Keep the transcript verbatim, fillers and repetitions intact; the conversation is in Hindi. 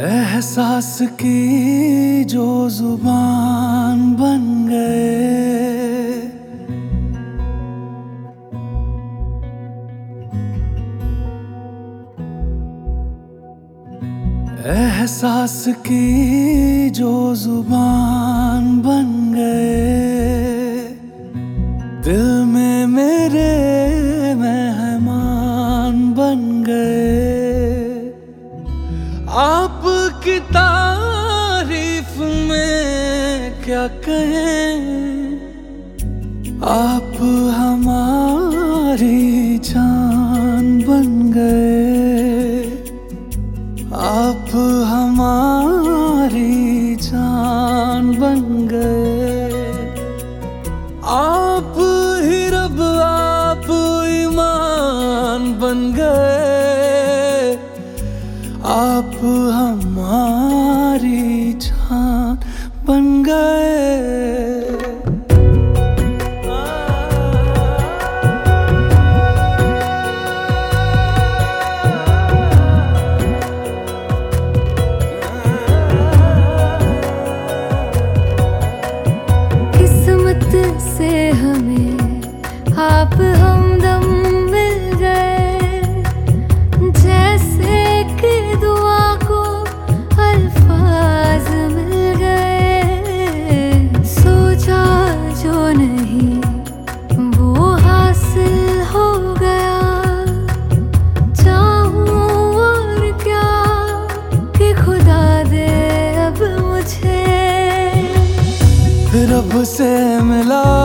एहसास की जो जुबान बन गए, एहसास की जो जुबान बन गए, दिल में मेरे मेहमान बन गए। आपकी तारीफ में क्या कहें, आप हमारी जान बन गए, आप हमारी जान बन गए। आप ही रब आप ईमान बन गए, आप हमारी जान बन गए। किस्मत से हमें आप हमदम मिल गए, जैसे कि दुआ को अल्फाज मिल गए। सोचा जो नहीं वो हासिल हो गया, चाहूं और क्या कि खुदा दे अब मुझे। रब से मिला